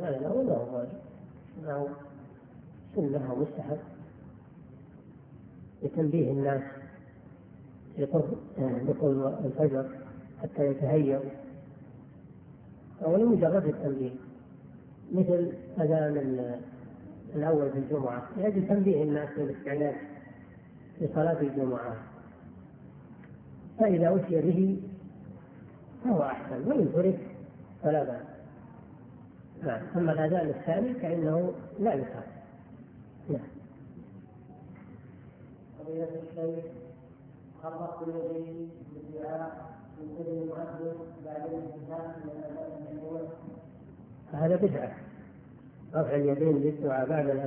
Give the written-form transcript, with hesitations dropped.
هذا له واجب، له سنة ومستحب لتنبيه الناس لقرب الفجر حتى يتهيأوا، أو لمجرد التنبيه، مثل أذان الأول في الجمعة يجب تنبيه الناس للاستعداد لصلاة الجمعة، فإذا أتي به فهو أحسن، وإن ترك فلا بأس. نعم. أما الأذان الثاني فإنه لا يفعل. نعم. قضية الشيخ خلق يديه بالدعاء من سر المؤذن بعد الانتهاء من الأذان الأول، هذا بدعة، رفع اليدين بالدعاء بعد